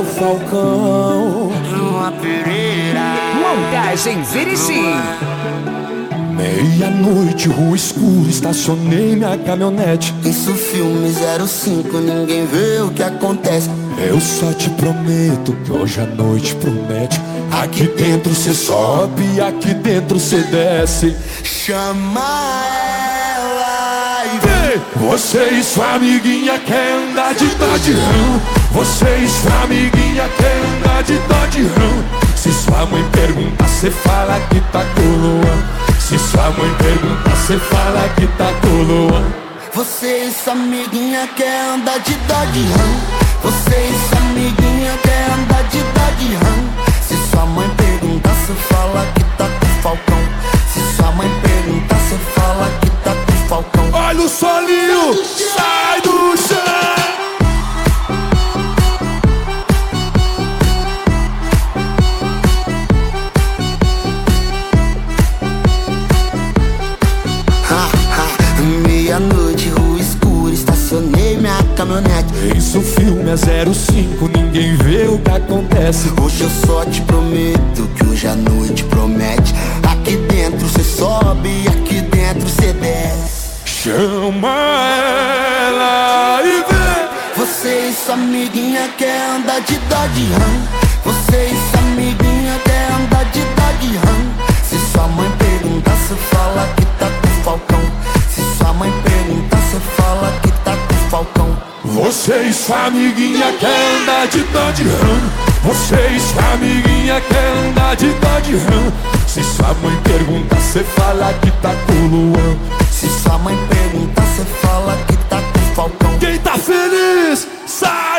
o Falcão. Uma Pereira. Montagens Erechim. Meia-noite, rua escura, estacionei minha caminhonete. Isso filme 05, ninguém vê o que acontece. Eu só te prometo que hoje a noite promete. Aqui dentro cê sobe, aqui dentro cê desce. Chama ela e vem. Você e sua amiguinha quer andar de Dodge Ram. Você e sua amiguinha quer andar de Dodge Ram. Se sua mãe pergunta, cê fala que tá coroa. Se sua mãe pergunta, cê fala que tá coroa. Você e sua amiguinha quer andar de Dodge Ram. Você e sua amiguinha quer andar de Dodge Ram. Se sua mãe perguntar, cê fala que tá com Falcão. Se sua mãe perguntar, cê fala que tá com Falcão. Olha o solinho, sai do chão. Meia-noite, rua escura, estacionei minha caminhonete. Isso o filme é 05, ninguém vê o que acontece. Hoje eu só te prometo que hoje a noite promete. Aqui dentro cê sobe, aqui dentro cê desce. Chama ela e vem. Você e sua amiguinha quer andar de Dodge Ram. Você e sua amiguinha quer andar de Dodge Ram. Se sua mãe perguntar, cê fala que tá com Falcão. Se sua mãe perguntar, cê fala que tá com Falcão. Você e sua amiguinha quer andar de Dodge Ram. Você e sua amiguinha quer andar de Dodge Ram. Se sua mãe pergunta, cê fala que tá com Luan. Se sua mãe perguntar, cê fala que tá com Falcão. Quem tá feliz, sai!